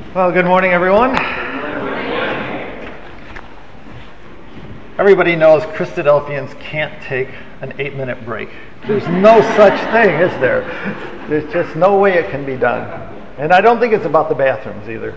Well, good morning, everyone. Everybody knows Christadelphians can't take an 8-minute break. There's no such thing, is there? There's just no way it can be done. And I don't think it's about the bathrooms either.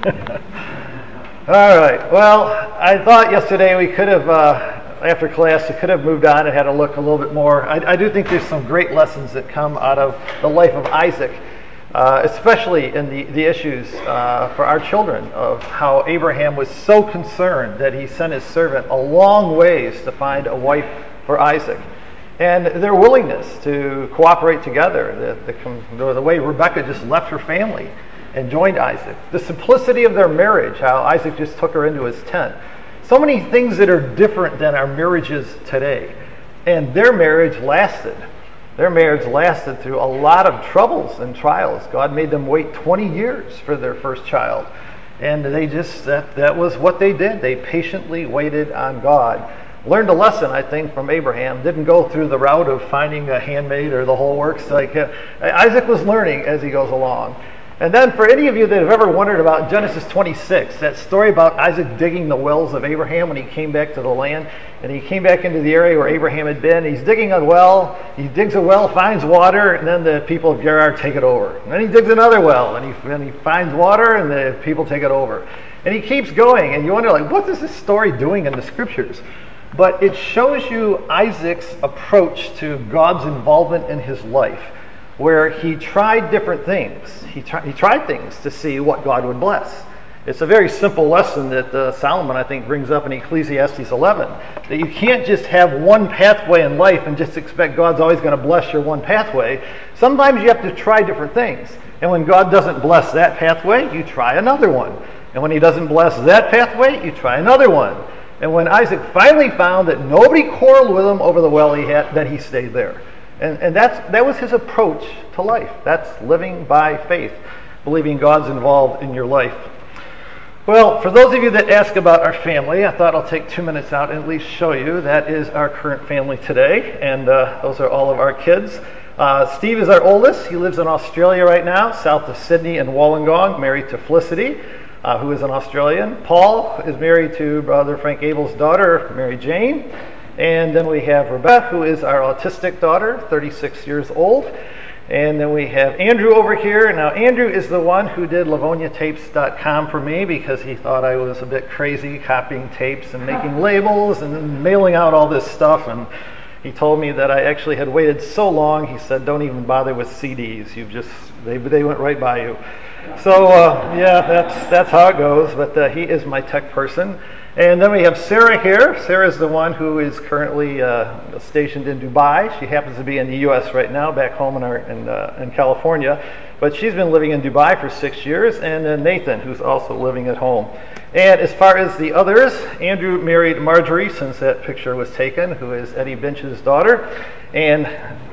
All right. Well, I thought yesterday we could have, after class, we could have moved on and had a look a little bit more. I do think there's some great lessons that come out of the life of Isaac. Especially in the issues for our children of how Abraham was so concerned that he sent his servant a long ways to find a wife for Isaac. And their willingness to cooperate together, the way Rebekah just left her family and joined Isaac. The simplicity of their marriage, how Isaac just took her into his tent. So many things that are different than our marriages today. And their marriage lasted. Their marriage lasted through a lot of troubles and trials. God made them wait 20 years for their first child. And they just, that was what they did. They patiently waited on God. Learned a lesson, I think, from Abraham. Didn't go through the route of finding a handmaid or the whole works. Isaac was learning as he goes along. And then for any of you that have ever wondered about Genesis 26, that story about Isaac digging the wells of Abraham when he came back to the land, and he came back into the area where Abraham had been. He's digging a well. He digs a well, finds water, and then the people of Gerar take it over. And then he digs another well, and he finds water, and the people take it over. And he keeps going, and you wonder, what is this story doing in the scriptures? But it shows you Isaac's approach to God's involvement in his life, where he tried different things. He tried things to see what God would bless. It's a very simple lesson that Solomon, I think, brings up in Ecclesiastes 11, that you can't just have one pathway in life and just expect God's always going to bless your one pathway. Sometimes you have to try different things. And when God doesn't bless that pathway, you try another one. And when he doesn't bless that pathway, you try another one. And when Isaac finally found that nobody quarreled with him over the well he had, then he stayed there. And that was his approach to life. That's living by faith, believing God's involved in your life. Well, for those of you that ask about our family, I thought I'll take 2 minutes out and at least show you that is our current family today. And those are all of our kids. Steve is our oldest. He lives in Australia right now, south of Sydney and Wollongong, married to Felicity, who is an Australian. Paul is married to Brother Frank Abel's daughter, Mary Jane. And then we have Rebecca, who is our autistic daughter, 36 years old. And then we have Andrew over here. Now, Andrew is the one who did LivoniaTapes.com for me because he thought I was a bit crazy copying tapes and making labels and mailing out all this stuff. And he told me that I actually had waited so long, he said, don't even bother with CDs. They went right by you. So, yeah, that's how it goes. But he is my tech person. And then we have Sarah here. Sarah is the one who is currently stationed in Dubai. She happens to be in the U.S. right now, back home in California. But she's been living in Dubai for 6 years. And then Nathan, who's also living at home. And as far as the others, Andrew married Marjorie, since that picture was taken, who is Eddie Binch's daughter. And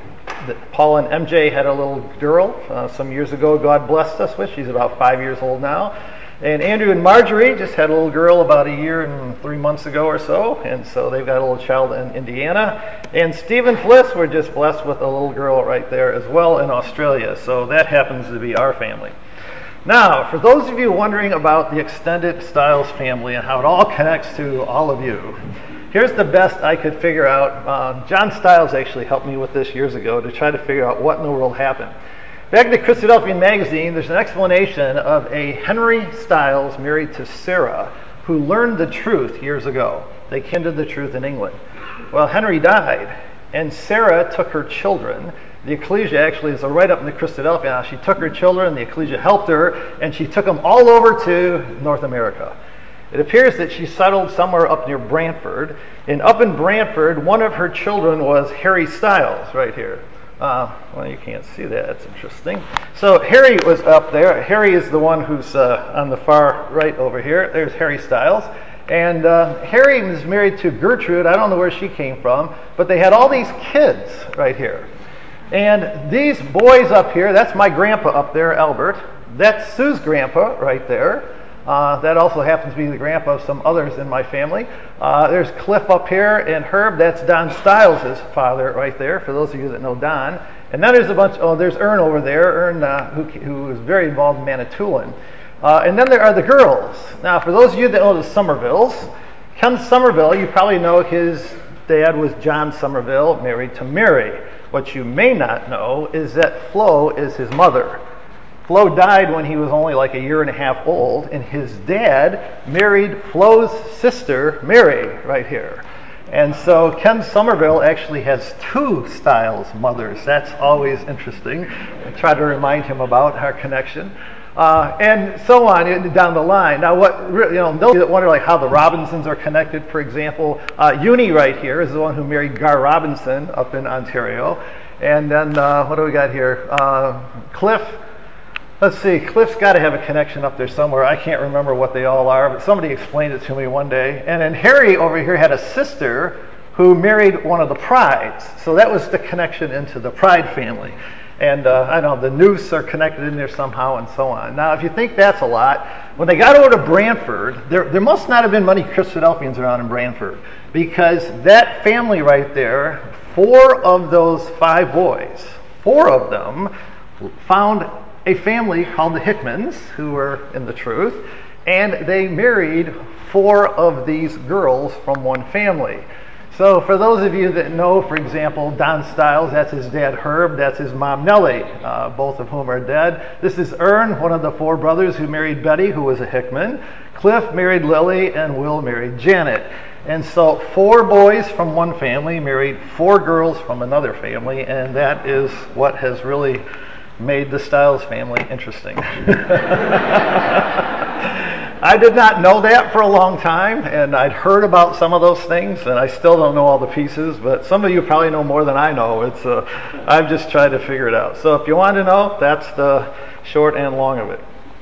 Paul and MJ had a little girl some years ago God blessed us with. She's about 5 years old now. And Andrew and Marjorie just had a little girl about 1 year and 3 months ago or so. And so they've got a little child in Indiana. And Steve and Fliss were just blessed with a little girl right there as well in Australia. So that happens to be our family. Now, for those of you wondering about the extended Stiles family and how it all connects to all of you, here's the best I could figure out. John Stiles actually helped me with this years ago to try to figure out what in the world happened. Back in the Christadelphian magazine, there's an explanation of a Henry Stiles married to Sarah who learned the truth years ago. They kindled the truth in England. Well, Henry died, and Sarah took her children. The ecclesia actually is right up in the Christadelphia. Now, she took her children, the ecclesia helped her, and she took them all over to North America. It appears that she settled somewhere up near Brantford, and up in Brantford, one of her children was Harry Stiles right here. Well, you can't see that. That's interesting. So Harry was up there. Harry is the one who's on the far right over here. There's Harry Stiles. And Harry was married to Gertrude. I don't know where she came from, but they had all these kids right here. And these boys up here, that's my grandpa up there, Albert. That's Sue's grandpa right there. That also happens to be the grandpa of some others in my family. There's Cliff up here, and Herb, that's Don Stiles' father right there, for those of you that know Don. And then there's a bunch, there's Ern over there, Ern who is very involved in Manitoulin. And then there are the girls. Now, for those of you that know the Somervilles, Ken Somerville, you probably know his dad was John Somerville, married to Mary. What you may not know is that Flo is his mother. Flo died when he was only like a year and a half old, and his dad married Flo's sister, Mary, right here. And so Ken Somerville actually has two Stiles mothers. That's always interesting. I try to remind him about our connection. And so on down the line. Now, those that wonder like how the Robinsons are connected, for example, Uni right here is the one who married Gar Robinson up in Ontario. And then what do we got here? Cliff. Let's see, Cliff's got to have a connection up there somewhere. I can't remember what they all are, but somebody explained it to me one day. And then Harry over here had a sister who married one of the Prides. So that was the connection into the Pride family. And I know the Noose are connected in there somehow and so on. Now, if you think that's a lot, when they got over to Brantford, there must not have been many Christadelphians around in Brantford, because that family right there, 4 of those 5 boys, 4 of them found a family called the Hickmans, who were in the truth, and they married 4 of these girls from one family. So for those of you that know, for example, Don Stiles, that's his dad Herb, that's his mom Nellie, both of whom are dead. This is Ern, one of the 4 brothers who married Betty, who was a Hickman. Cliff married Lily, and Will married Janet. And so 4 boys from one family married 4 girls from another family, and that is what has really made the Stiles family interesting. I did not know that for a long time, and I'd heard about some of those things, and I still don't know all the pieces, but some of you probably know more than I know. I've just tried to figure it out. So if you want to know, that's the short and long of it.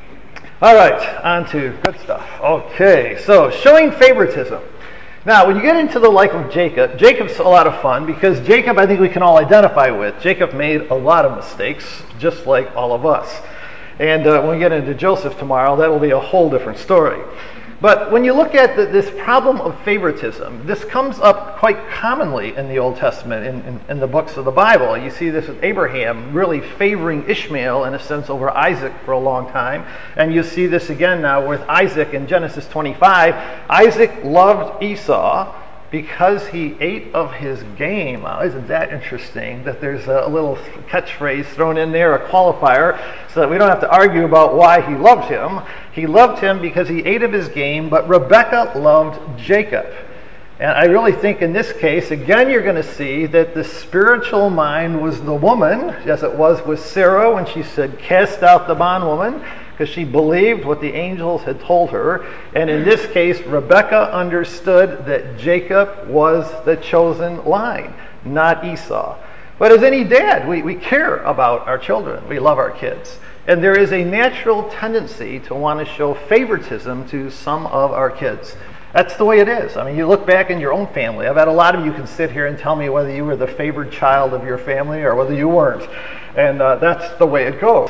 All right, on to good stuff. Okay, so showing favoritism. Now, when you get into the life of Jacob, Jacob's a lot of fun because Jacob, I think we can all identify with. Jacob made a lot of mistakes, just like all of us. And when we get into Joseph tomorrow, that'll be a whole different story. But when you look at this problem of favoritism, this comes up quite commonly in the Old Testament, in the books of the Bible. You see this with Abraham really favoring Ishmael, in a sense, over Isaac for a long time. And you see this again now with Isaac in Genesis 25. Isaac loved Esau because he ate of his game. Wow, isn't that interesting that there's a little catchphrase thrown in there, a qualifier, so that we don't have to argue about why he loved him. He loved him because he ate of his game, but Rebekah loved Jacob. And I really think in this case, again, you're going to see that the spiritual mind was the woman, as it was with Sarah when she said, "Cast out the bondwoman," because she believed what the angels had told her. And in this case, Rebekah understood that Jacob was the chosen line, not Esau. But as any dad, we care about our children. We love our kids. And there is a natural tendency to want to show favoritism to some of our kids. That's the way it is. I mean, you look back in your own family. I've had a lot of you can sit here and tell me whether you were the favored child of your family or whether you weren't. And that's the way it goes.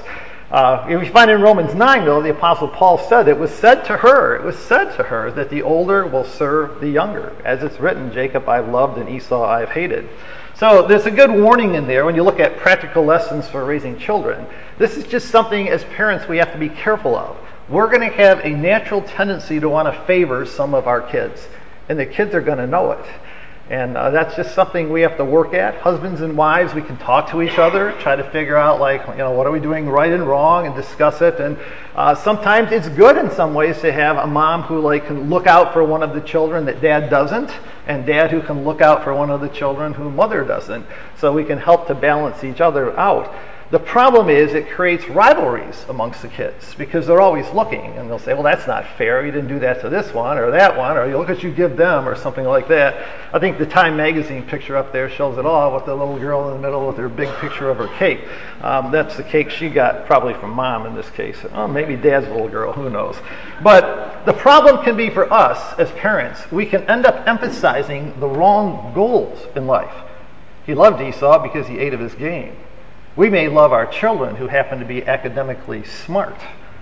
We find in Romans 9, though, the Apostle Paul said, it was said to her that the older will serve the younger. As it's written, Jacob I've loved and Esau I've hated. So there's a good warning in there when you look at practical lessons for raising children. This is just something as parents we have to be careful of. We're going to have a natural tendency to want to favor some of our kids, and the kids are going to know it. And that's just something we have to work at. Husbands and wives, we can talk to each other, try to figure out, what are we doing right and wrong, and discuss it. And sometimes it's good in some ways to have a mom who can look out for one of the children that dad doesn't, and dad who can look out for one of the children who mother doesn't, so we can help to balance each other out. The problem is it creates rivalries amongst the kids because they're always looking, and they'll say, well, that's not fair. You didn't do that to this one or that one, or you look at you give them, or something like that. I think the Time magazine picture up there shows it all with the little girl in the middle with her big picture of her cake. That's the cake she got probably from mom in this case. Oh, maybe dad's little girl, who knows. But the problem can be for us as parents. We can end up emphasizing the wrong goals in life. He loved Esau because he ate of his game. We may love our children who happen to be academically smart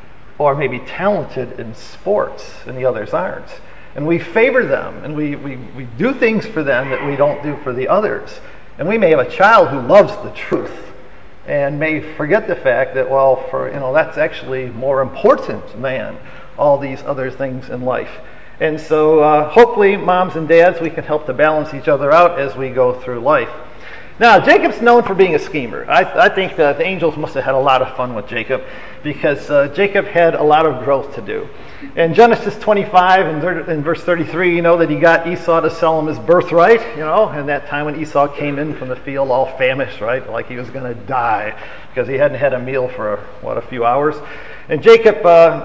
or maybe talented in sports and the others aren't. And we favor them and we do things for them that we don't do for the others. And we may have a child who loves the truth and may forget the fact that, well, that's actually more important than all these other things in life. And so hopefully, moms and dads, we can help to balance each other out as we go through life. Now, Jacob's known for being a schemer. I think that the angels must have had a lot of fun with Jacob, because Jacob had a lot of growth to do. In Genesis 25 and in verse 33, you know that he got Esau to sell him his birthright, and that time when Esau came in from the field all famished, right, like he was going to die because he hadn't had a meal for, a few hours. And Jacob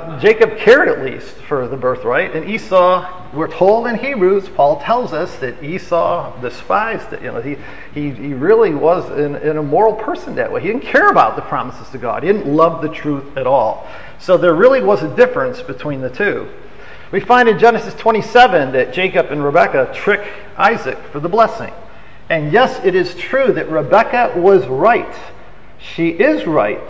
cared at least for the birthright, and Esau, we're told in Hebrews, Paul tells us that Esau despised it. He really was an immoral person that way. He didn't care about the promises to God. He didn't love the truth at all. So there really was a difference between the two. We find in Genesis 27 that Jacob and Rebekah trick Isaac for the blessing. And yes, it is true that Rebekah was right. She is right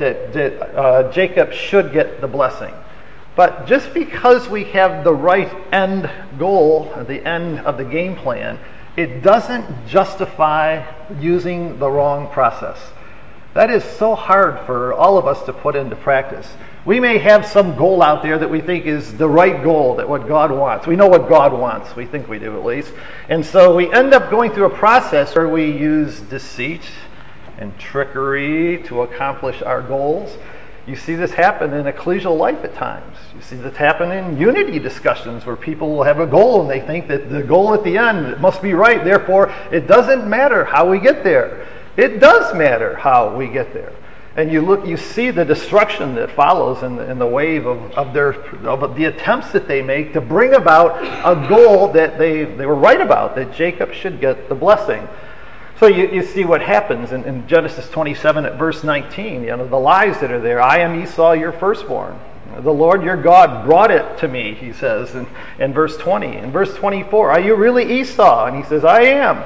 that Jacob should get the blessing. But just because we have the right end goal, the end of the game plan, it doesn't justify using the wrong process. That is so hard for all of us to put into practice. We may have some goal out there that we think is the right goal, that what God wants. We know what God wants. We think we do, at least. And so we end up going through a process where we use deceit and trickery to accomplish our goals. You see this happen in ecclesial life at times. You see this happen in unity discussions where people will have a goal and they think that the goal at the end must be right. Therefore, it doesn't matter how we get there. It does matter how we get there. And you see the destruction that follows in the wave of the attempts that they make to bring about a goal that they were right about, that Jacob should get the blessing. So you see what happens in Genesis 27 at verse 19, the lies that are there. I am Esau, your firstborn. The Lord your God brought it to me, he says in verse 20. In verse 24, are you really Esau? And he says, I am.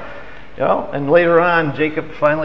And later on, Isaac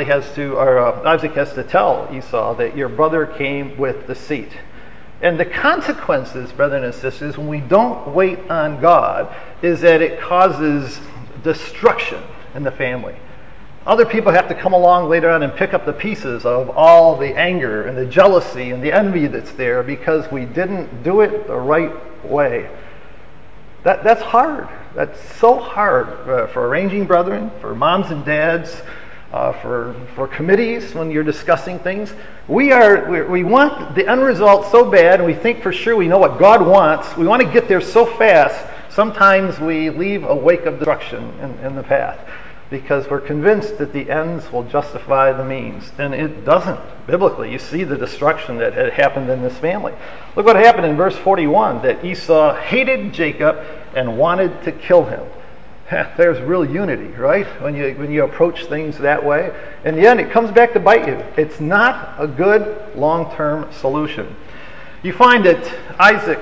has to tell Esau that your brother came with deceit. And the consequences, brothers and sisters, when we don't wait on God, is that it causes destruction in the family. Other people have to come along later on and pick up the pieces of all the anger and the jealousy and the envy that's there because we didn't do it the right way. That's hard. That's so hard for arranging brethren, for moms and dads, for committees when you're discussing things. We want the end result so bad, and we think for sure we know what God wants. We want to get there so fast. Sometimes we leave a wake of destruction in the path because we're convinced that the ends will justify the means, and it doesn't. Biblically, you see the destruction that had happened in this family. Look what happened in verse 41, that Esau hated Jacob and wanted to kill him. There's real unity, right? When you approach things that way. In the end, it comes back to bite you. It's not a good long-term solution. You find that Isaac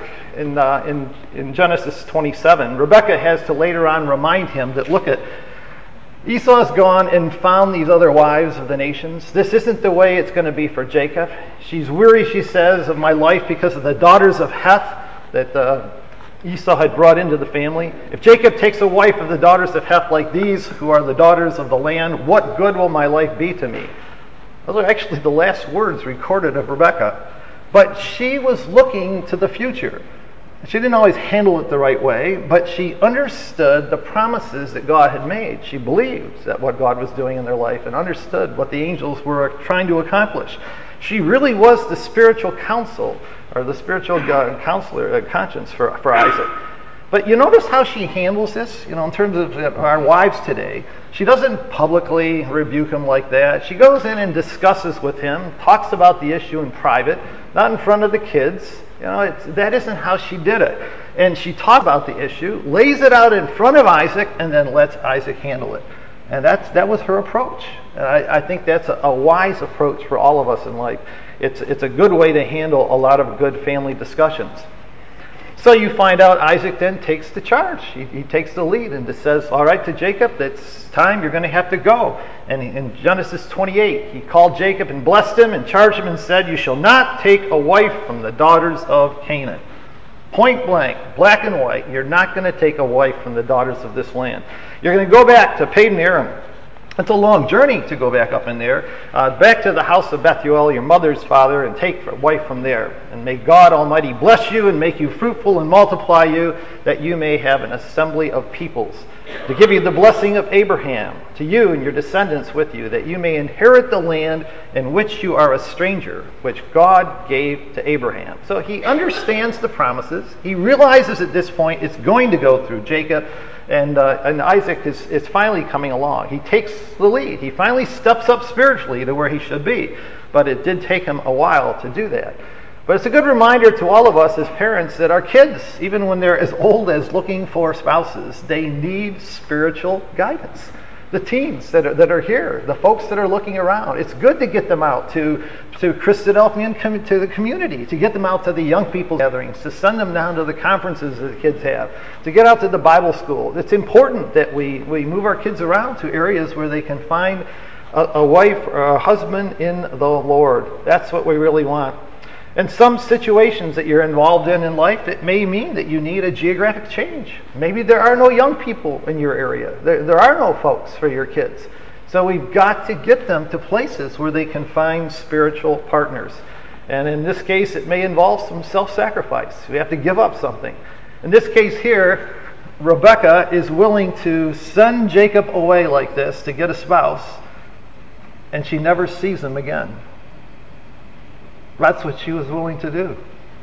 in Genesis 27, Rebekah has to later on remind him that, look at, Esau's gone and found these other wives of the nations. This isn't the way it's going to be for Jacob. She's weary, she says, of my life because of the daughters of Heth that Esau had brought into the family. If Jacob takes a wife of the daughters of Heth like these, who are the daughters of the land, what good will my life be to me? Those are actually the last words recorded of Rebekah. But she was looking to the future. She didn't always handle it the right way, but she understood the promises that God had made. She believed that what God was doing in their life and understood what the angels were trying to accomplish. She really was the spiritual counsel, or the spiritual counselor, conscience for Isaac. But you notice how she handles this, in terms of our wives today. She doesn't publicly rebuke him like that. She goes in and discusses with him, talks about the issue in private, not in front of the kids. That isn't how she did it. And she talked about the issue, lays it out in front of Isaac, and then lets Isaac handle it. And that was her approach. And I think that's a wise approach for all of us in life. It's a good way to handle a lot of good family discussions. So you find out Isaac then takes the charge. He takes the lead and just says, all right, to Jacob, it's time, you're going to have to go. And in Genesis 28, he called Jacob and blessed him and charged him and said, you shall not take a wife from the daughters of Canaan. Point blank, black and white, you're not going to take a wife from the daughters of this land. You're going to go back to Padan Aram, It's a long journey to go back up in there, back to the house of Bethuel, your mother's father, and take a wife from there. And may God Almighty bless you and make you fruitful and multiply you, that you may have an assembly of peoples, to give you the blessing of Abraham, to you and your descendants with you, that you may inherit the land in which you are a stranger, which God gave to Abraham. So he understands the promises. He realizes at this point it's going to go through Jacob. And Isaac is finally coming along. He takes the lead. He finally steps up spiritually to where he should be. But it did take him a while to do that. But it's a good reminder to all of us as parents that our kids, even when they're as old as looking for spouses, they need spiritual guidance. The teens that are here, the folks that are looking around, it's good to get them out to Christadelphian, to the community, to get them out to the young people gatherings, to send them down to the conferences that the kids have, to get out to the Bible school. It's important that we move our kids around to areas where they can find a wife or a husband in the Lord. That's what we really want. In some situations that you're involved in life, it may mean that you need a geographic change. Maybe there are no young people in your area. There are no folks for your kids. So we've got to get them to places where they can find spiritual partners. And in this case, it may involve some self-sacrifice. We have to give up something. In this case here, Rebekah is willing to send Jacob away like this to get a spouse, and she never sees him again. That's what she was willing to do.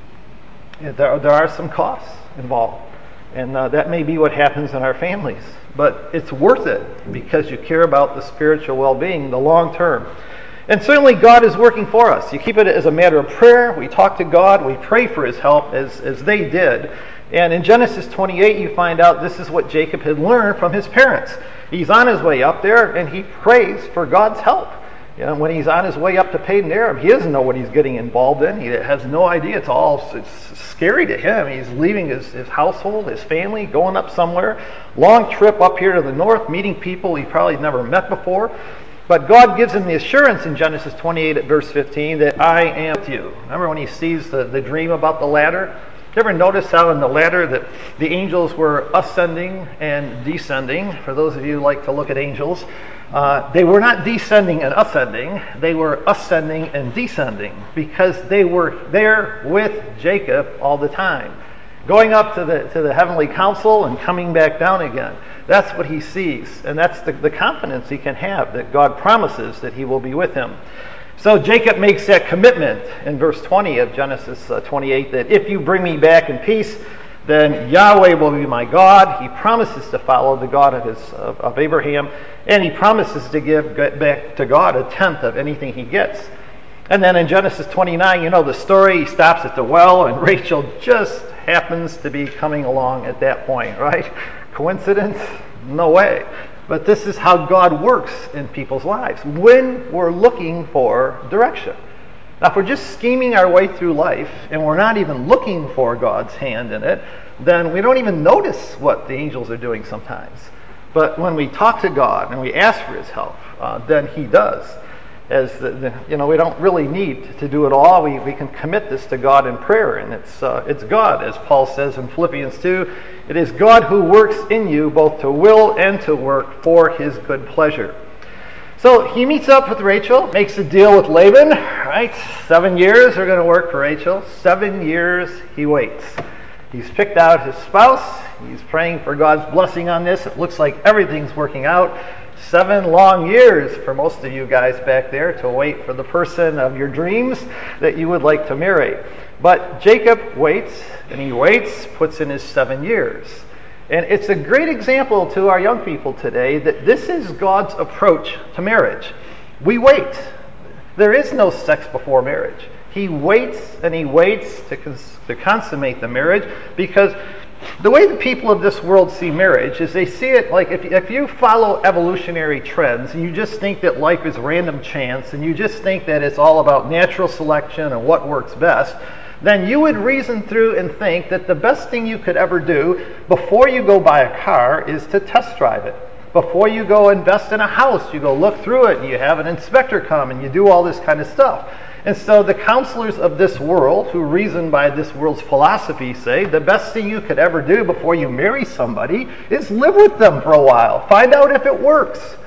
There are some costs involved, and that may be what happens in our families. But it's worth it because you care about the spiritual well-being, the long term. And certainly God is working for us. You keep it as a matter of prayer. We talk to God. We pray for his help as they did. And in Genesis 28, you find out this is what Jacob had learned from his parents. He's on his way up there, and he prays for God's help. You know, when he's on his way up to Padan Aram, he doesn't know what he's getting involved in. He has no idea. It's scary to him. He's leaving his household, his family, going up somewhere. Long trip up here to the north, meeting people he probably never met before. But God gives him the assurance in Genesis 28 at verse 15 that I am with you. Remember when he sees the dream about the ladder? You ever notice how in the ladder that the angels were ascending and descending? For those of you who like to look at angels, they were not descending and ascending. They were ascending and descending because they were there with Jacob all the time, going up to the heavenly council and coming back down again. That's what he sees, and that's the confidence he can have that God promises that he will be with him. So Jacob makes that commitment in verse 20 of Genesis 28 that if you bring me back in peace, then Yahweh will be my God. He promises to follow the God of Abraham, and he promises to give back to God 1/10 of anything he gets. And then in Genesis 29, you know the story. He stops at the well, and Rachel just happens to be coming along at that point, right? Coincidence? No way. But this is how God works in people's lives when we're looking for direction. Now, if we're just scheming our way through life and we're not even looking for God's hand in it, then we don't even notice what the angels are doing sometimes. But when we talk to God and we ask for his help, then he does. We don't really need to do it all. We can commit this to God in prayer, and it's God, as Paul says in Philippians 2, it is God who works in you both to will and to work for his good pleasure. So he meets up with Rachel, makes a deal with Laban, right? 7 years are going to work for Rachel. 7 years he waits. He's picked out his spouse. He's praying for God's blessing on this. It looks like everything's working out. 7 long years for most of you guys back there to wait for the person of your dreams that you would like to marry. But Jacob waits, and he waits, puts in his 7 years. And it's a great example to our young people today that this is God's approach to marriage. We wait. There is no sex before marriage. He waits and he waits to consummate the marriage, because the way the people of this world see marriage is they see it like if you follow evolutionary trends and you just think that life is random chance and you just think that it's all about natural selection and what works best, then you would reason through and think that the best thing you could ever do before you go buy a car is to test drive it. Before you go invest in a house, you go look through it and you have an inspector come and you do all this kind of stuff. And so the counselors of this world, who reason by this world's philosophy, say the best thing you could ever do before you marry somebody is live with them for a while. Find out if it works.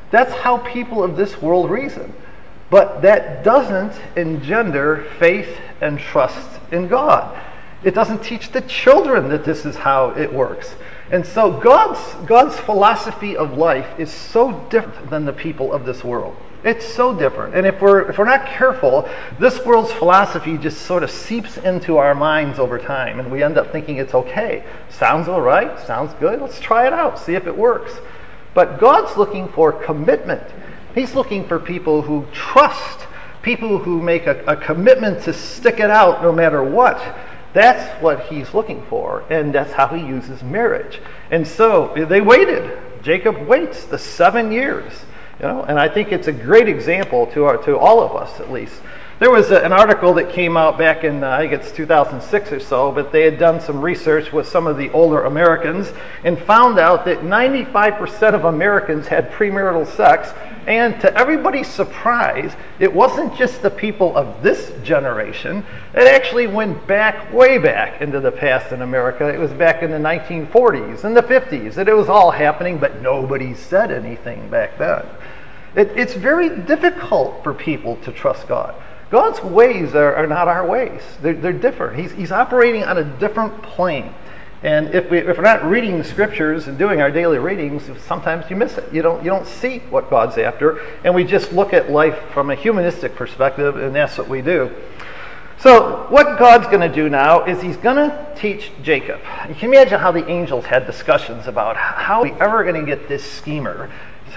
That's how people of this world reason. But that doesn't engender faith and trust in God. It doesn't teach the children that this is how it works. And so God's philosophy of life is so different than the people of this world. It's so different. And if we're not careful, this world's philosophy just sort of seeps into our minds over time, and we end up thinking it's okay. Sounds all right, sounds good, let's try it out, see if it works. But God's looking for commitment. He's looking for people who trust, people who make a commitment to stick it out no matter what. That's what he's looking for, and that's how he uses marriage. And so they waited. Jacob waits the 7 years, and I think it's a great example to all of us, at least. There was an article that came out back in, I think it's 2006 or so, but they had done some research with some of the older Americans and found out that 95% of Americans had premarital sex, and to everybody's surprise, it wasn't just the people of this generation. It actually went back, way back into the past in America. It was back in the 1940s and the 50s, and it was all happening, but nobody said anything back then. It's very difficult for people to trust God. God's ways are not our ways. They're different. He's operating on a different plane. And if we're not reading the scriptures and doing our daily readings, sometimes you miss it. You don't see what God's after, and we just look at life from a humanistic perspective, and that's what we do. So what God's going to do now is he's going to teach Jacob. You can imagine how the angels had discussions about how are we ever going to get this schemer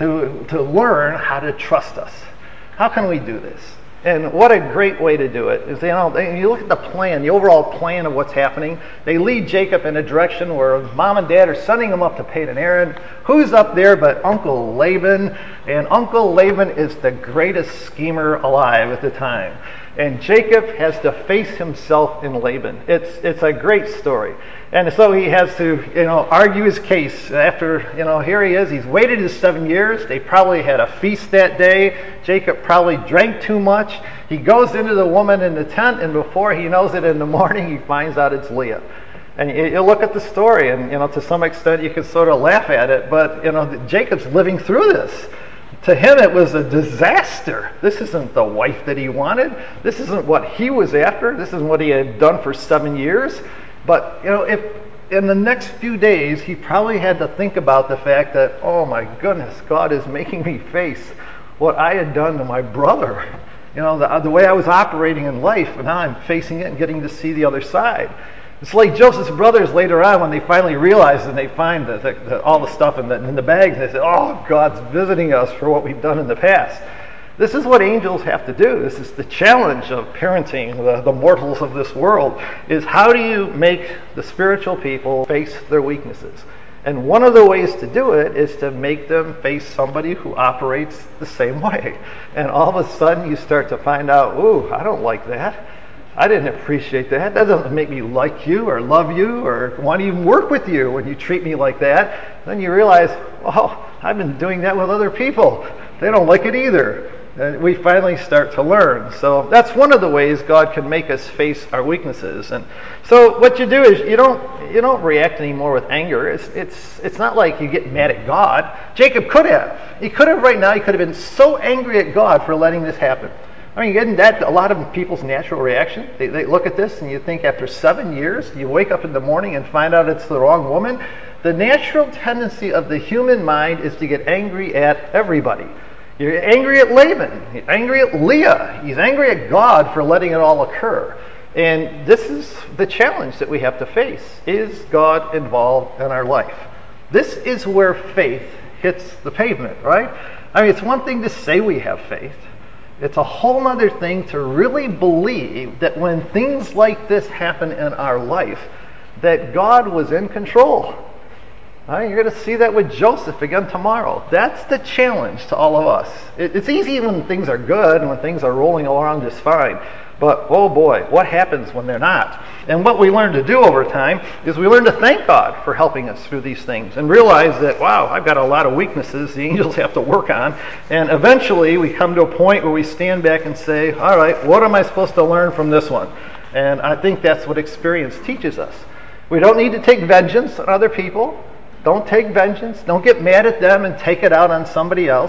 to learn how to trust us. How can we do this? And what a great way to do it is, you look at the plan, the overall plan of what's happening. They lead Jacob in a direction where mom and dad are sending him up to Padan Aram. Who's up there but Uncle Laban? And Uncle Laban is the greatest schemer alive at the time. And Jacob has to face himself in Laban. It's a great story. And so he has to, argue his case. After, here he is. He's waited his 7 years. They probably had a feast that day. Jacob probably drank too much. He goes into the woman in the tent, and before he knows it in the morning, he finds out it's Leah. And you look at the story, and, to some extent, you can sort of laugh at it. But, Jacob's living through this. To him, it was a disaster. This isn't the wife that he wanted. This isn't what he was after. This isn't what he had done for 7 years. But, if in the next few days, he probably had to think about the fact that, oh my goodness, God is making me face what I had done to my brother. The way I was operating in life, and now I'm facing it and getting to see the other side. It's like Joseph's brothers later on when they finally realize and they find all the stuff in the bags, and they say, oh, God's visiting us for what we've done in the past. This is what angels have to do. This is the challenge of parenting the mortals of this world, is how do you make the spiritual people face their weaknesses? And one of the ways to do it is to make them face somebody who operates the same way. And all of a sudden you start to find out, ooh, I don't like that. I didn't appreciate that. That doesn't make me like you or love you or want to even work with you when you treat me like that. Then you realize, oh, I've been doing that with other people. They don't like it either. And we finally start to learn. So that's one of the ways God can make us face our weaknesses. And so what you do is you don't react anymore with anger. It's not like you get mad at God. Jacob could have. He could have right now. He could have been so angry at God for letting this happen. I mean, isn't that a lot of people's natural reaction? They look at this and you think after 7 years, you wake up in the morning and find out it's the wrong woman. The natural tendency of the human mind is to get angry at everybody. You're angry at Laban. You're angry at Leah. He's angry at God for letting it all occur. And this is the challenge that we have to face. Is God involved in our life? This is where faith hits the pavement, right? I mean, it's one thing to say we have faith. It's a whole other thing to really believe that when things like this happen in our life, that God was in control. Right? You're going to see that with Joseph again tomorrow. That's the challenge to all of us. It's easy when things are good and when things are rolling along just fine. But, oh boy, what happens when they're not? And what we learn to do over time is we learn to thank God for helping us through these things and realize that, wow, I've got a lot of weaknesses the angels have to work on. And eventually we come to a point where we stand back and say, all right, what am I supposed to learn from this one? And I think that's what experience teaches us. We don't need to take vengeance on other people. Don't take vengeance. Don't get mad at them and take it out on somebody else.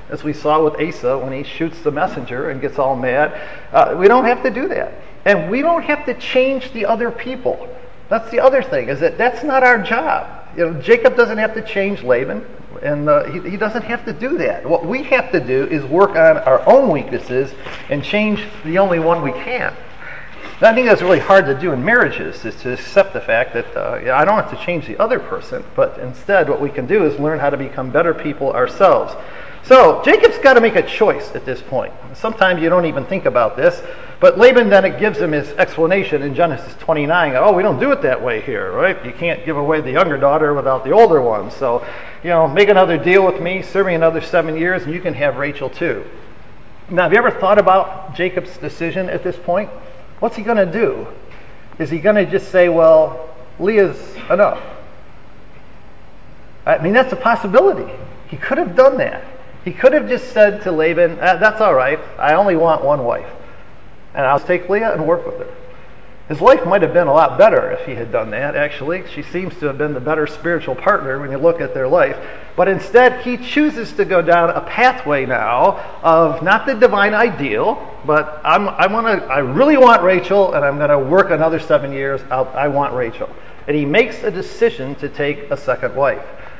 as we saw with Asa when he shoots the messenger and gets all mad. We don't have to do that. And we don't have to change the other people. That's the other thing, is that that's not our job. Jacob doesn't have to change Laban, and he doesn't have to do that. What we have to do is work on our own weaknesses and change the only one we can. And I think that's really hard to do in marriages, is to accept the fact that I don't have to change the other person, but instead what we can do is learn how to become better people ourselves. So Jacob's got to make a choice at this point. Sometimes you don't even think about this, but Laban then gives him his explanation in Genesis 29. Oh, we don't do it that way here, right? You can't give away the younger daughter without the older one. So, make another deal with me, serve me another 7 years, and you can have Rachel too. Now, have you ever thought about Jacob's decision at this point? What's he going to do? Is he going to just say, well, Leah's enough? I mean, that's a possibility. He could have done that. He could have just said to Laban, that's all right, I only want one wife, and I'll take Leah and work with her. His life might have been a lot better if he had done that, actually. She seems to have been the better spiritual partner when you look at their life. But instead, he chooses to go down a pathway now of not the divine ideal, but I really want Rachel, and I'm going to work another 7 years. I want Rachel. And he makes a decision to take a second wife.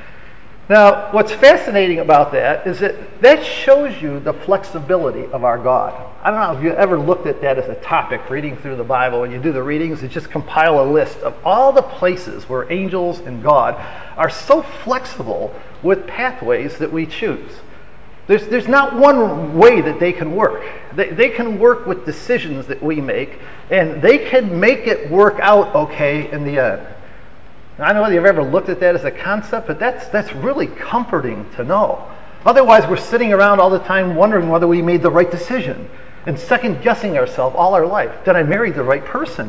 Now, what's fascinating about that is that shows you the flexibility of our God. I don't know if you ever looked at that as a topic, reading through the Bible. When you do the readings, you just compile a list of all the places where angels and God are so flexible with pathways that we choose. There's not one way that they can work. They can work with decisions that we make, and they can make it work out okay in the end. I don't know whether you've ever looked at that as a concept, but that's really comforting to know. Otherwise, we're sitting around all the time wondering whether we made the right decision and second-guessing ourselves all our life. Did I marry the right person?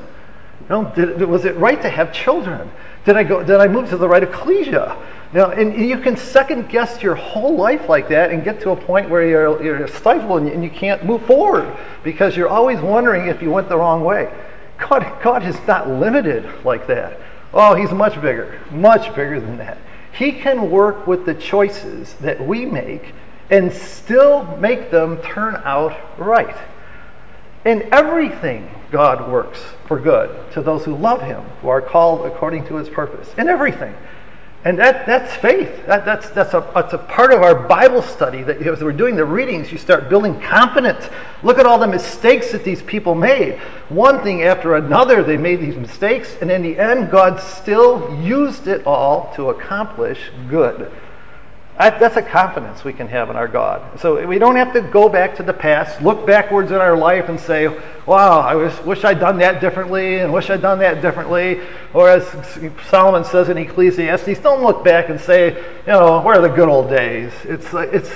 Was it right to have children? Did I move to the right ecclesia? And you can second-guess your whole life like that and get to a point where you're stifled and you can't move forward because you're always wondering if you went the wrong way. God is not limited like that. Oh, he's much bigger than that. He can work with the choices that we make and still make them turn out right. In everything, God works for good to those who love him, who are called according to his purpose. In everything. And that's faith. That's a part of our Bible study, that as we're doing the readings, you start building confidence. Look at all the mistakes that these people made. One thing after another, they made these mistakes, and in the end, God still used it all to accomplish good. That's a confidence we can have in our God. So we don't have to go back to the past, look backwards in our life and say, wow, I wish I'd done that differently and wish I'd done that differently. Or as Solomon says in Ecclesiastes, don't look back and say, where are the good old days? It's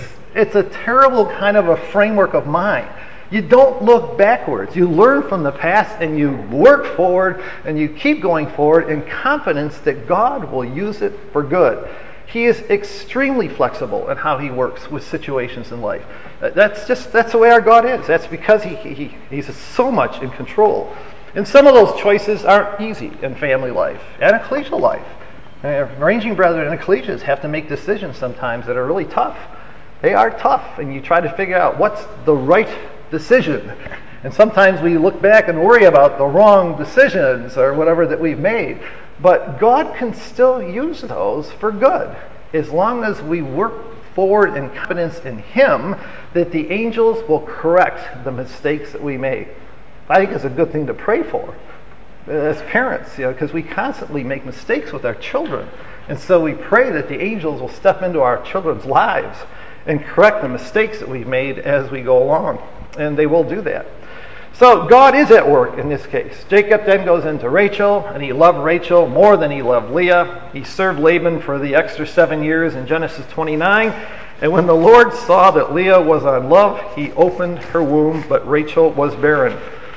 a terrible kind of a framework of mind. You don't look backwards. You learn from the past and you work forward and you keep going forward in confidence that God will use it for good. He is extremely flexible in how he works with situations in life. That's the way our God is. That's because he's so much in control. And some of those choices aren't easy in family life and ecclesial life. Arranging brethren and ecclesias have to make decisions sometimes that are really tough. They are tough, and you try to figure out what's the right decision. And sometimes we look back and worry about the wrong decisions or whatever that we've made. But God can still use those for good, as long as we work forward in confidence in him that the angels will correct the mistakes that we make. I think it's a good thing to pray for as parents, because we constantly make mistakes with our children. And so we pray that the angels will step into our children's lives and correct the mistakes that we've made as we go along. And they will do that. So God is at work in this case. Jacob then goes into Rachel, and he loved Rachel more than he loved Leah. He served Laban for the extra 7 years in Genesis 29. And when the Lord saw that Leah was unloved, he opened her womb, but Rachel was barren.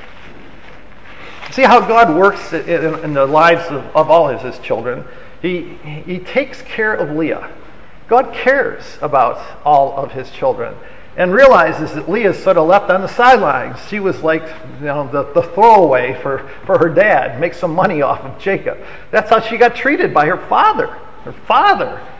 See how God works in the lives of all his children. He takes care of Leah. God cares about all of his children, and realizes that Leah's sort of left on the sidelines. She was like, the throwaway for her dad, make some money off of Jacob. That's how she got treated by her father. Her father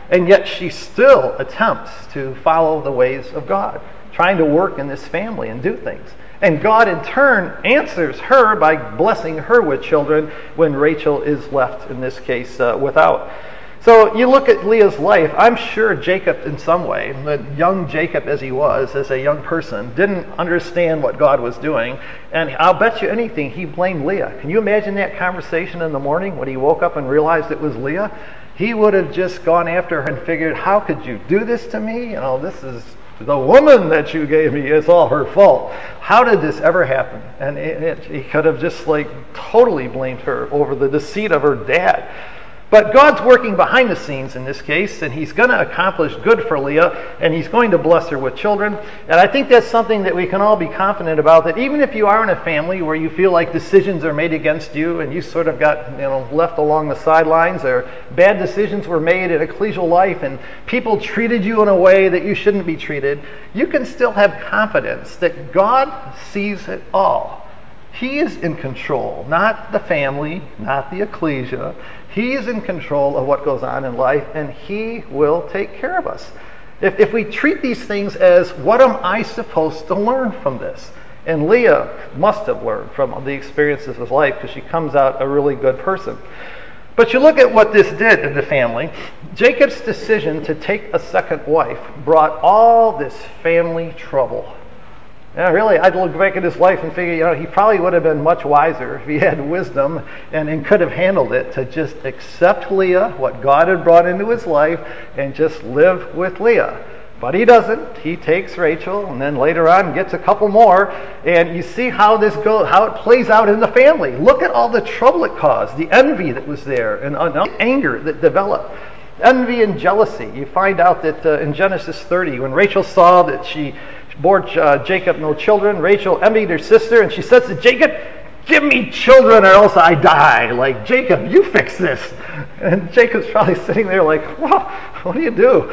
And yet she still attempts to follow the ways of God, trying to work in this family and do things. And God in turn answers her by blessing her with children when Rachel is left, in this case, without. So you look at Leah's life, I'm sure Jacob in some way, the young Jacob as he was, as a young person, didn't understand what God was doing. And I'll bet you anything, he blamed Leah. Can you imagine that conversation in the morning when he woke up and realized it was Leah? He would have just gone after her and figured, how could you do this to me? You know, this is the woman that you gave me. It's all her fault. How did this ever happen? And he could have just totally blamed her over the deceit of her dad. But God's working behind the scenes in this case, and he's going to accomplish good for Leah, and he's going to bless her with children. And I think that's something that we can all be confident about, that even if you are in a family where you feel like decisions are made against you and you sort of got left along the sidelines, or bad decisions were made in ecclesial life and people treated you in a way that you shouldn't be treated, you can still have confidence that God sees it all. He is in control, not the family, not the ecclesia. He is in control of what goes on in life, and he will take care of us. If we treat these things as, what am I supposed to learn from this? And Leah must have learned from the experiences of life, because she comes out a really good person. But you look at what this did in the family. Jacob's decision to take a second wife brought all this family trouble. Yeah, really, I'd look back at his life and figure, he probably would have been much wiser if he had wisdom and could have handled it to just accept Leah, what God had brought into his life, and just live with Leah. But he doesn't. He takes Rachel, and then later on gets a couple more. And you see how this goes, how it plays out in the family. Look at all the trouble it caused, the envy that was there, and anger that developed. Envy and jealousy. You find out that in Genesis 30, when Rachel saw that she bore Jacob no children, Rachel envied her sister, and she says to Jacob, give me children or else I die. Like, Jacob, you fix this. And Jacob's probably sitting there like, well, what do you do?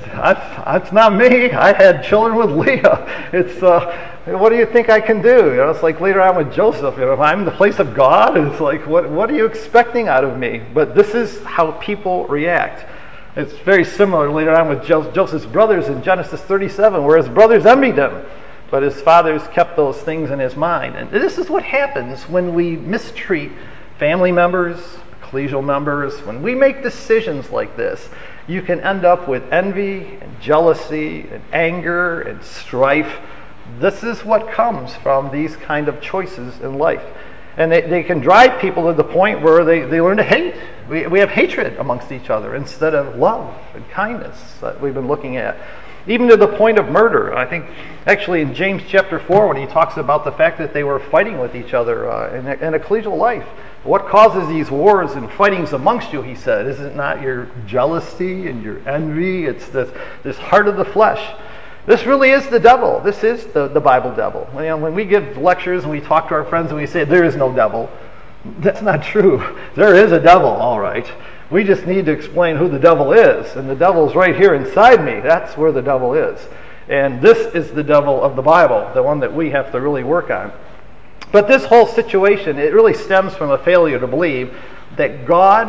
It's not me. I had children with Leah. It's, what do you think I can do? It's like later on with Joseph. If I'm in the place of God, it's like, what are you expecting out of me? But this is how people react. It's very similar later on with Joseph's brothers in Genesis 37, where his brothers envied him, but his fathers kept those things in his mind. And this is what happens when we mistreat family members, ecclesial members. When we make decisions like this, you can end up with envy and jealousy and anger and strife. This is what comes from these kind of choices in life. And they can drive people to the point where they learn to hate. We have hatred amongst each other instead of love and kindness that we've been looking at. Even to the point of murder. I think actually in James chapter 4, when he talks about the fact that they were fighting with each other in ecclesial life. What causes these wars and fightings amongst you, he said? Is it not your jealousy and your envy? It's this heart of the flesh. This really is the devil. This is the Bible devil. When we give lectures and we talk to our friends and we say there is no devil, that's not true. There is a devil, all right. We just need to explain who the devil is. And the devil's right here inside me. That's where the devil is. And this is the devil of the Bible, the one that we have to really work on. But this whole situation, it really stems from a failure to believe that God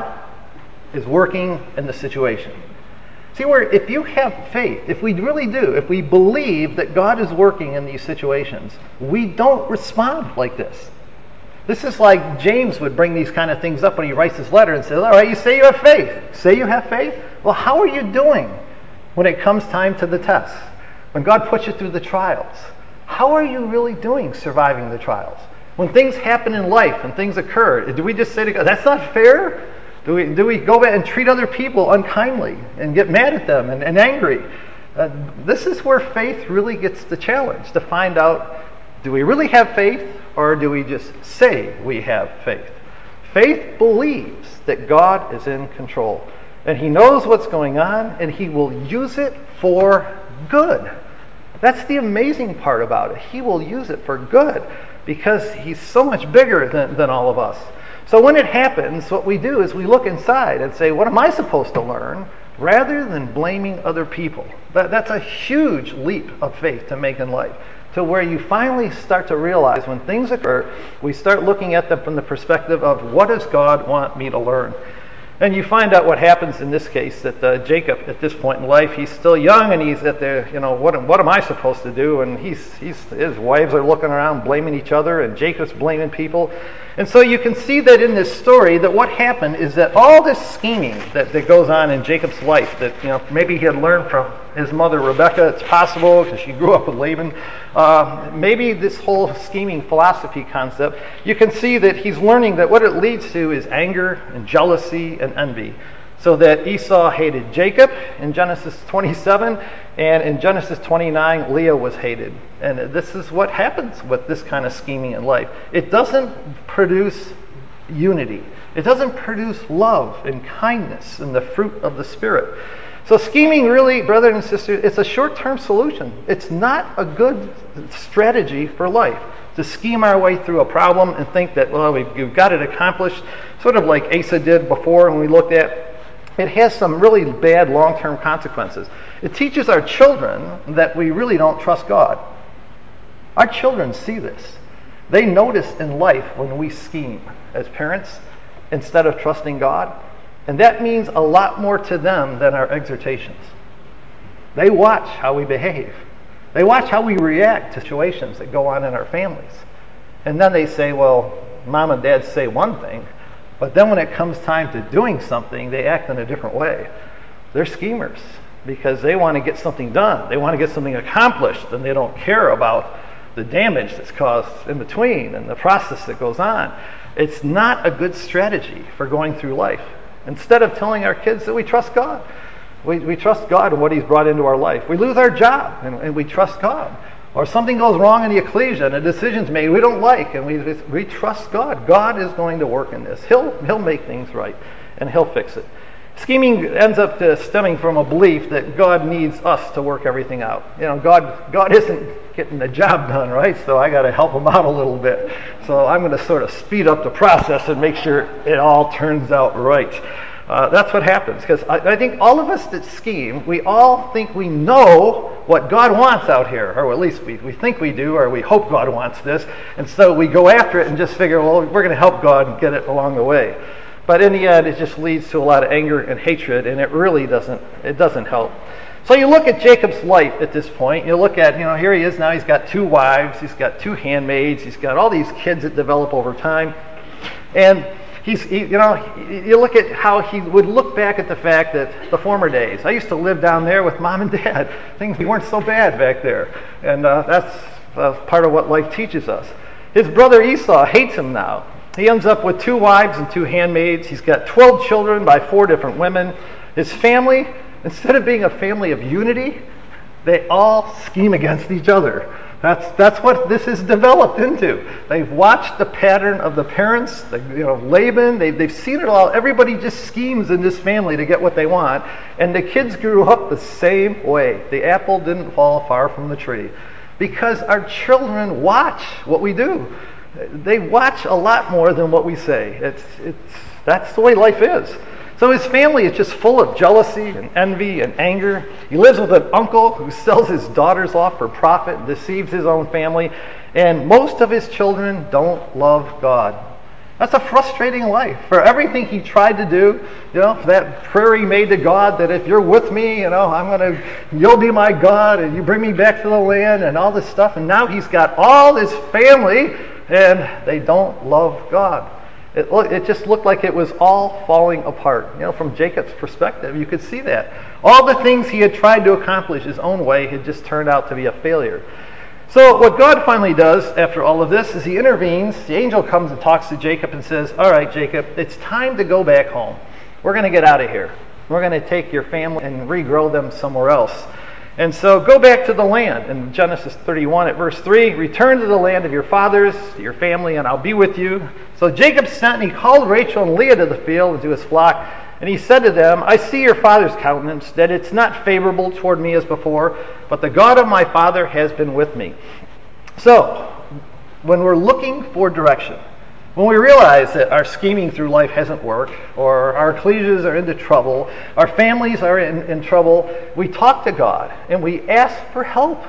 is working in the situation. See, if you have faith, if we really do, if we believe that God is working in these situations, we don't respond like this. This is like James would bring these kind of things up when he writes his letter and says, all right, you say you have faith. Say you have faith? Well, how are you doing when it comes time to the test? When God puts you through the trials? How are you really doing surviving the trials? When things happen in life and things occur, do we just say to God, that's not fair? Do we go back and treat other people unkindly and get mad at them and angry? This is where faith really gets the challenge, to find out, do we really have faith, or do we just say we have faith? Faith believes that God is in control, and he knows what's going on, and he will use it for good. That's the amazing part about it. He will use it for good, because he's so much bigger than all of us. So when it happens, what we do is we look inside and say, what am I supposed to learn? Rather than blaming other people. That's a huge leap of faith to make in life, to where you finally start to realize when things occur, we start looking at them from the perspective of, what does God want me to learn? And you find out what happens in this case, that Jacob, at this point in life, he's still young, and he's at the, what am I supposed to do? And his wives are looking around, blaming each other, and Jacob's blaming people. And so you can see that in this story, that what happened is that all this scheming that goes on in Jacob's life, that maybe he had learned from his mother Rebekah, it's possible, because she grew up with Laban, maybe this whole scheming philosophy concept, you can see that he's learning that what it leads to is anger and jealousy and envy. So that Esau hated Jacob in Genesis 27, and in Genesis 29, Leah was hated. And this is what happens with this kind of scheming in life. It doesn't produce unity. It doesn't produce love and kindness and the fruit of the Spirit. So scheming really, brothers and sisters, it's a short-term solution. It's not a good strategy for life to scheme our way through a problem and think that, well, we've got it accomplished, sort of like Asa did before when we looked at. It has some really bad long-term consequences. It teaches our children that we really don't trust God. Our children see this. They notice in life when we scheme as parents instead of trusting God. And that means a lot more to them than our exhortations. They watch how we behave. They watch how we react to situations that go on in our families. And then they say, well, mom and dad say one thing, but then when it comes time to doing something, they act in a different way. They're schemers because they want to get something done. They want to get something accomplished, and they don't care about the damage that's caused in between and the process that goes on. It's not a good strategy for going through life. Instead of telling our kids that we trust God, we trust God and what He's brought into our life. We lose our job, and we trust God. Or something goes wrong in the ecclesia and a decision's made we don't like, and we trust God. God is going to work in this. He'll make things right, and He'll fix it. Scheming ends up stemming from a belief that God needs us to work everything out. God isn't getting the job done, right? So I got to help Him out a little bit. So I'm going to sort of speed up the process and make sure it all turns out right. That's what happens, because I think all of us that scheme, we all think we know what God wants out here, or at least we think we do, or we hope God wants this, and so we go after it and just figure, well, we're going to help God and get it along the way. But in the end, it just leads to a lot of anger and hatred, and it really doesn't help. So you look at Jacob's life at this point. You look at, here he is now. He's got 2 wives. He's got 2 handmaids. He's got all these kids that develop over time. And you look at how he would look back at the fact that the former days, I used to live down there with mom and dad. Things weren't so bad back there. And that's part of what life teaches us. His brother Esau hates him now. He ends up with 2 wives and 2 handmaids. He's got 12 children by 4 different women. His family, instead of being a family of unity, they all scheme against each other. That's what this is developed into. They've watched the pattern of the parents, Laban. They've seen it all. Everybody just schemes in this family to get what they want. And the kids grew up the same way. The apple didn't fall far from the tree. Because our children watch what we do. They watch a lot more than what we say. That's the way life is. So his family is just full of jealousy and envy and anger. He lives with an uncle who sells his daughters off for profit and deceives his own family. And most of his children don't love God. That's a frustrating life. For everything he tried to do, that prayer he made to God that if you're with me, you'll be my God and you bring me back to the land and all this stuff. And now he's got all his family and they don't love God. It just looked like it was all falling apart. From Jacob's perspective, you could see that. All the things he had tried to accomplish his own way had just turned out to be a failure. So what God finally does after all of this is He intervenes. The angel comes and talks to Jacob and says, all right, Jacob, it's time to go back home. We're going to get out of here. We're going to take your family and regrow them somewhere else. And so go back to the land. In Genesis 31 at verse 3, return to the land of your fathers, to your family, and I'll be with you. So Jacob sent and he called Rachel and Leah to the field and to his flock. And he said to them, I see your father's countenance, that it's not favorable toward me as before, but the God of my father has been with me. So, when we're looking for direction, when we realize that our scheming through life hasn't worked, or our ecclesias are into trouble, our families are in trouble, we talk to God and we ask for help.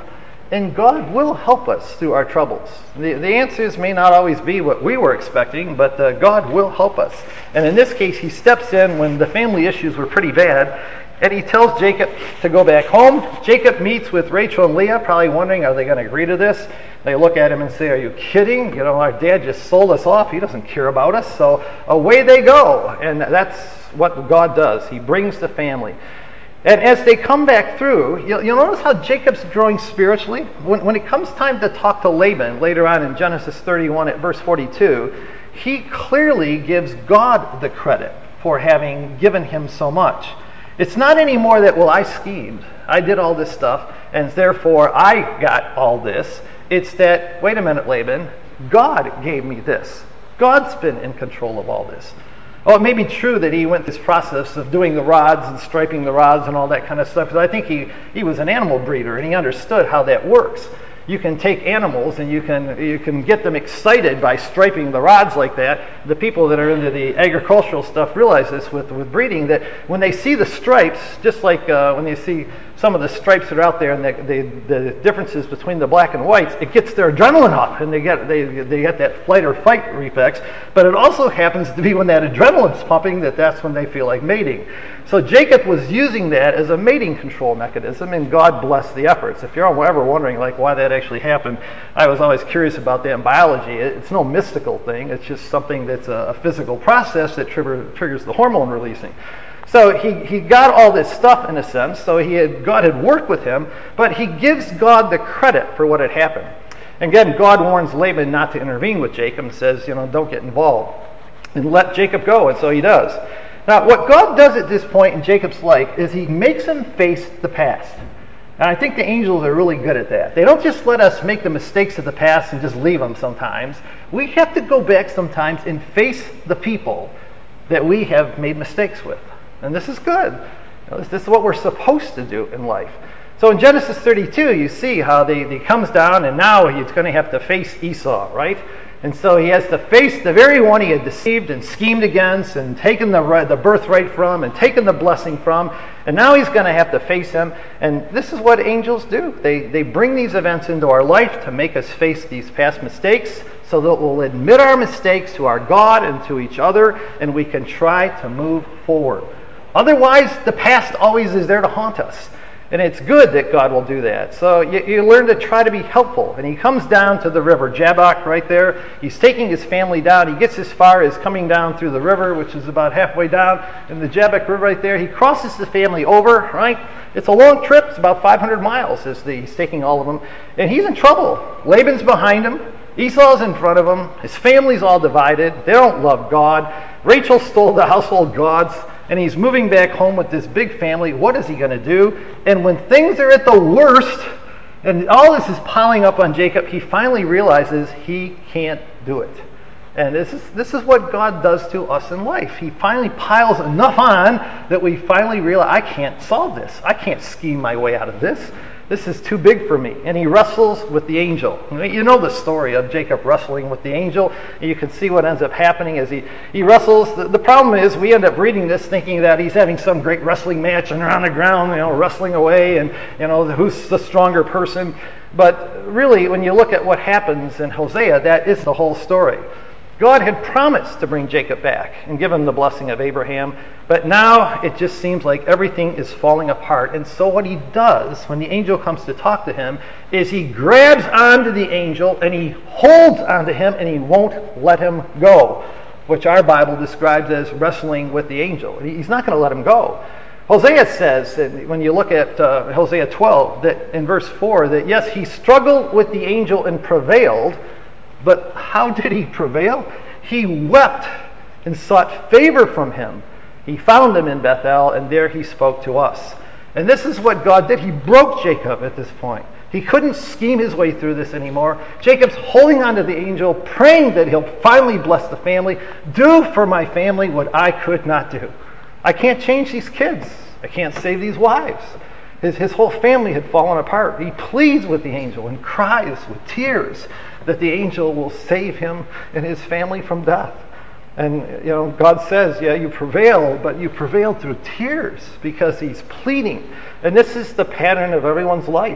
and God will help us through our troubles. The answers may not always be what we were expecting, but God will help us. And in this case, he steps in when the family issues were pretty bad, and he tells Jacob to go back home. Jacob meets with Rachel and Leah, probably wondering, are they going to agree to this? They look at him and say, are you kidding? You know, our dad just sold us off. He doesn't care about us. So away they go. And that's what God does. He brings the family. And as they come back through, you'll notice how Jacob's growing spiritually. When it comes time to talk to Laban later on in Genesis 31 at verse 42, he clearly gives God the credit for having given him so much. It's not anymore that, well, I schemed, I did all this stuff, and therefore I got all this. It's that, wait a minute, Laban, God gave me this. God's been in control of all this. Oh, it may be true that he went through this process of doing the rods and striping the rods and all that kind of stuff, because I think he was an animal breeder and he understood how that works. You can take animals and you can get them excited by striping the rods like that. The people that are into the agricultural stuff realize this with breeding, that when they see the stripes, just like when they see some of the stripes that are out there and the differences between the black and whites, it gets their adrenaline up and they get that flight or fight reflex. But it also happens to be when that adrenaline's pumping that's when they feel like mating. So Jacob was using that as a mating control mechanism, and God blessed the efforts. If you're ever wondering like why that actually happened, I was always curious about that in biology. It's no mystical thing. It's just something that's a physical process that triggers the hormone releasing. So he got all this stuff in a sense. So God had worked with him, but he gives God the credit for what had happened. And again, God warns Laban not to intervene with Jacob and says, don't get involved and let Jacob go. And so he does. Now, what God does at this point in Jacob's life is he makes him face the past. And I think the angels are really good at that. They don't just let us make the mistakes of the past and just leave them sometimes. We have to go back sometimes and face the people that we have made mistakes with. And this is good. This is what we're supposed to do in life. So in Genesis 32, you see how he comes down and now he's going to have to face Esau, right? And so he has to face the very one he had deceived and schemed against and taken the birthright from and taken the blessing from. And now he's going to have to face him. And this is what angels do. They bring these events into our life to make us face these past mistakes so that we'll admit our mistakes to our God and to each other, and we can try to move forward. Otherwise, the past always is there to haunt us. And it's good that God will do that. So you learn to try to be helpful. And he comes down to the river Jabbok right there. He's taking his family down. He gets as far as coming down through the river, which is about halfway down in the Jabbok River right there. He crosses the family over, right? It's a long trip. It's about 500 miles he's taking all of them. And he's in trouble. Laban's behind him. Esau's in front of him. His family's all divided. They don't love God. Rachel stole the household gods. And he's moving back home with this big family. What is he going to do? And when things are at the worst, and all this is piling up on Jacob, he finally realizes he can't do it. And this is what God does to us in life. He finally piles enough on that we finally realize, I can't solve this. I can't scheme my way out of this. This is too big for me. And he wrestles with the angel. You know the story of Jacob wrestling with the angel. You can see what ends up happening as he wrestles. The problem is we end up reading this thinking that he's having some great wrestling match and they're on the ground, wrestling away and, who's the stronger person. But really, when you look at what happens in Hosea, that is the whole story. God had promised to bring Jacob back and give him the blessing of Abraham, but now it just seems like everything is falling apart. And so what he does when the angel comes to talk to him is he grabs onto the angel and he holds onto him and he won't let him go, which our Bible describes as wrestling with the angel. He's not going to let him go. Hosea says, when you look at Hosea 12, that in verse 4, that yes, he struggled with the angel and prevailed. But how did he prevail? He wept and sought favor from him. He found him in Bethel, and there he spoke to us. And this is what God did. He broke Jacob at this point. He couldn't scheme his way through this anymore. Jacob's holding on to the angel, praying that he'll finally bless the family. Do for my family what I could not do. I can't change these kids. I can't save these wives. His whole family had fallen apart. He pleads with the angel and cries with tears that the angel will save him and his family from death. And, God says, yeah, you prevail, but you prevail through tears because he's pleading. And this is the pattern of everyone's life.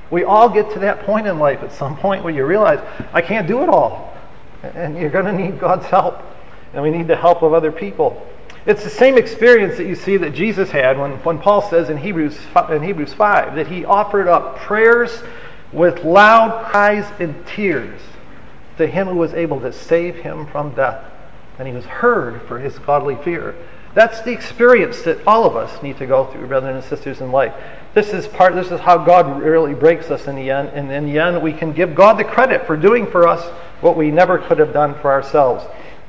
We all get to that point in life at some point where you realize, I can't do it all. And you're going to need God's help. And we need the help of other people. It's the same experience that you see that Jesus had when Paul says in Hebrews 5 that he offered up prayers with loud cries and tears to him who was able to save him from death. And he was heard for his godly fear. That's the experience that all of us need to go through, brothers and sisters, in life. This is how God really breaks us in the end. And in the end, we can give God the credit for doing for us what we never could have done for ourselves.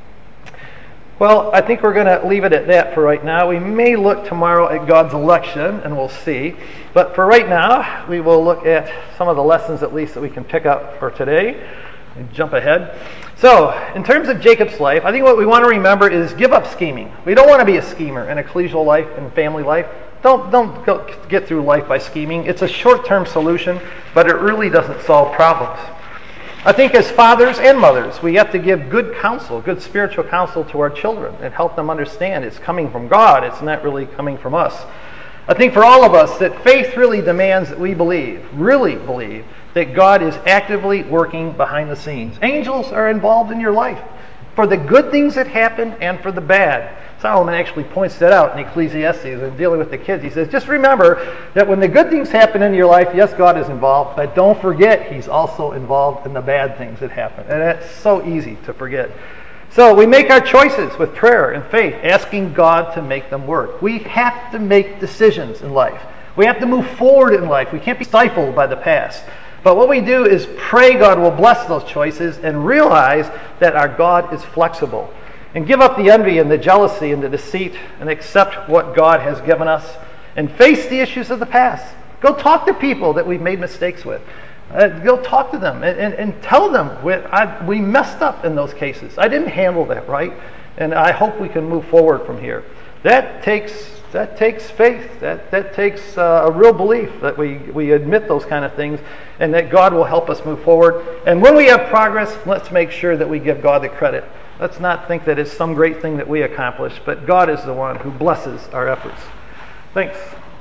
Well, I think we're going to leave it at that for right now. We may look tomorrow at God's election, and we'll see. But for right now, we will look at some of the lessons, at least, that we can pick up for today. And jump ahead. So, in terms of Jacob's life, I think what we want to remember is give up scheming. We don't want to be a schemer in ecclesial life and family life. Don't get through life by scheming. It's a short-term solution, but it really doesn't solve problems. I think as fathers and mothers, we have to give good counsel, good spiritual counsel to our children and help them understand it's coming from God. It's not really coming from us. I think for all of us that faith really demands that we really believe, that God is actively working behind the scenes. Angels are involved in your life for the good things that happen and for the bad. Solomon actually points that out in Ecclesiastes and dealing with the kids. He says, just remember that when the good things happen in your life, yes, God is involved, but don't forget He's also involved in the bad things that happen. And that's so easy to forget. So we make our choices with prayer and faith, asking God to make them work. We have to make decisions in life. We have to move forward in life. We can't be stifled by the past. But what we do is pray God will bless those choices and realize that our God is flexible. And give up the envy and the jealousy and the deceit and accept what God has given us and face the issues of the past. Go talk to people that we've made mistakes with. Go talk to them and tell them we messed up in those cases. I didn't handle that right, and I hope we can move forward from here. That takes faith. That takes a real belief that we admit those kind of things and that God will help us move forward. And when we have progress, let's make sure that we give God the credit. Let's not think that it's some great thing that we accomplished, but God is the one who blesses our efforts. Thanks.